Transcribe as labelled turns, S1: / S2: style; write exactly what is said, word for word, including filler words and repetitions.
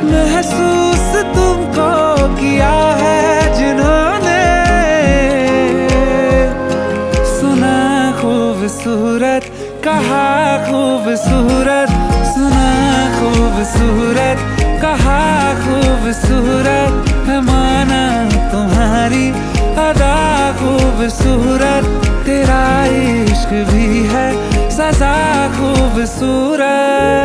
S1: महसूस तुमको किया है जिन्होंने, सुना खूबसूरत, कहा खूबसूरत, सुना खूबसूरत, कहा खूबसूरत है, माना तुम्हारी अदा खूबसूरत, तेरा इश्क भी है सजा खूबसूरत।